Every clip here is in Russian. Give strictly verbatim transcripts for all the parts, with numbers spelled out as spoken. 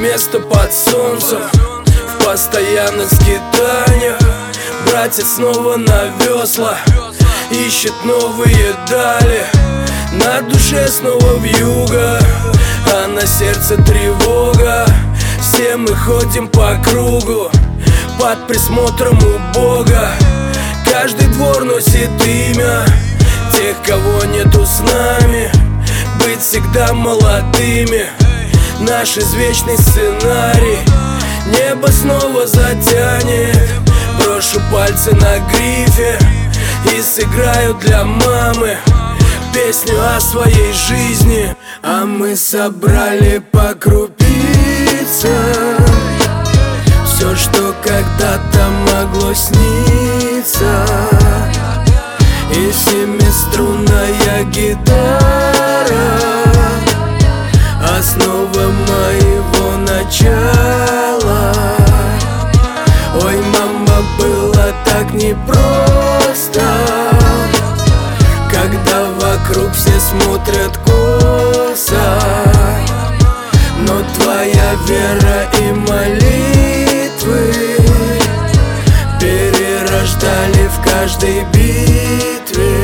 место под солнцем, в постоянных скитаниях. Братья снова на весла, ищет новые дали. На душе снова вьюга, а на сердце тревога. Все мы ходим по кругу, под присмотром у Бога. Каждый двор носит имя тех, кого нету с нами. Быть всегда молодыми — наш извечный сценарий. Небо снова затянет, брошу пальцы на грифе и сыграю для мамы песню о своей жизни. А мы собрали по крупицам все, что когда-то могло сниться. И семиструнная гитара — основа моего начала. Ой, мама, было так непросто, когда вокруг все смотрят косо. Но твоя вера и молитвы перерождали в каждой битве.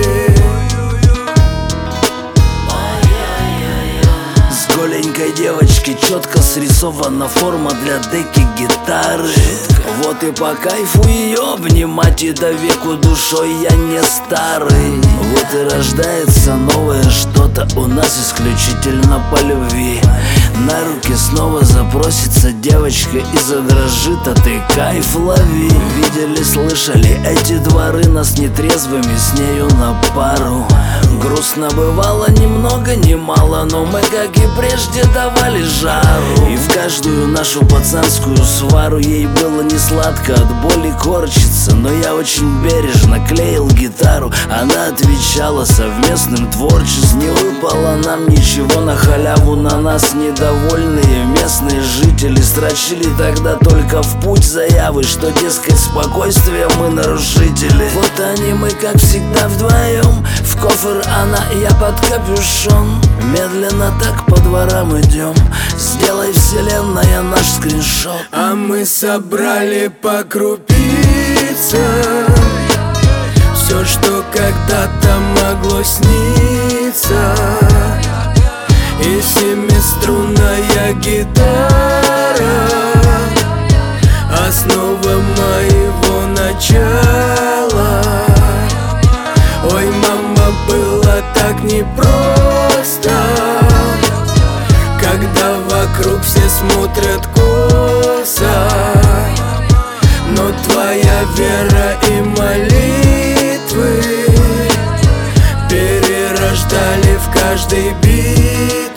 С голенькой девочки четко срисована форма для деки гитары. Вот и по кайфу ее обнимать, и до веку душой я не старый. Вот и рождается новое что-то у нас исключительно по любви. На руки снова запросится девочка и задрожит, а ты кайф лови. Видели, слышали эти дворы нас нетрезвыми с нею на пару. Грустно бывало немного, немало, но мы, как и прежде, давали жару. И в каждую нашу пацанскую свару ей было не сладко, от боли корчится. Но я очень бережно клеил гитару, она отвечала совместным творчеством. Не выпало нам ничего на халяву, на нас недовольные местные жители строчили тогда только в путь заявы, что, дескать, спокойствие мы нарушители. Вот они, мы, как всегда, вдвоем, в кофр она и я под капюшон. Медленно так по дворам идем, сделай, вселенная, наш скриншот. А мы собрали по крупицам все, что когда-то могло сниться. И семиструнная гитара — основа моего начала. Ой, мама, было так непросто, когда вокруг все смотрят косо. Но твоя вера и молитвы перерождали в каждой битве.